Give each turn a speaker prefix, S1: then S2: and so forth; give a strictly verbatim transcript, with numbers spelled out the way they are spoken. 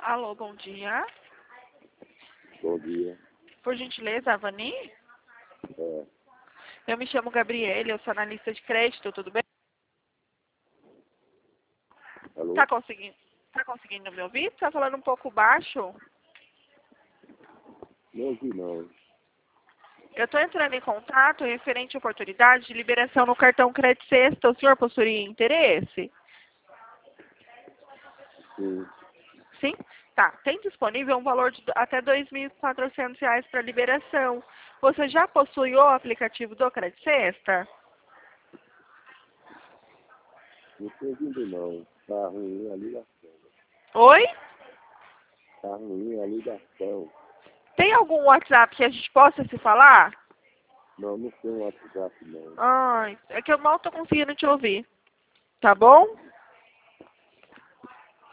S1: Alô, bom dia.
S2: Bom dia.
S1: Por gentileza, Avani?
S2: É,
S1: Eu me chamo Gabriele, eu sou analista de crédito, tudo bem?
S2: alô?
S1: Tá conseguindo, tá conseguindo me ouvir? Tá falando um pouco baixo?
S2: Não ouvi não.
S1: Eu estou entrando em contato referente à oportunidade de liberação no cartão Crédito Sexta. O senhor possuiria interesse?
S2: Sim,
S1: Sim? Tá. Tem disponível um valor de até dois mil e quatrocentos reais para liberação. Você já possui o aplicativo do Crédito Sexta?
S2: não estou ouvindo não. Tá ruim a ligação.
S1: Oi?
S2: Tá ruim a ligação.
S1: Tem algum WhatsApp que a gente possa se falar?
S2: Não, não tem WhatsApp não.
S1: Ai, é que eu mal estou conseguindo te ouvir. Tá bom?